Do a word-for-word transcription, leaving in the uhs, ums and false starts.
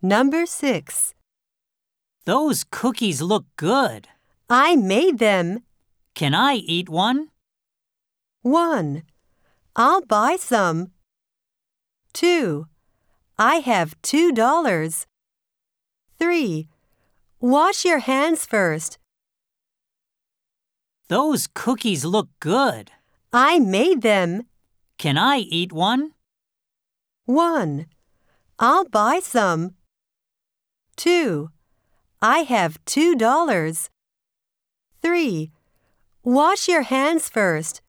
Number six. Those cookies look good. I made them. Can I eat one? One. I'll buy some. Two. I have two dollars. Three. Wash your hands first. Those cookies look good. I made them. Can I eat one? One. I'll buy some. Two. I have two dollars. Three. Wash your hands first.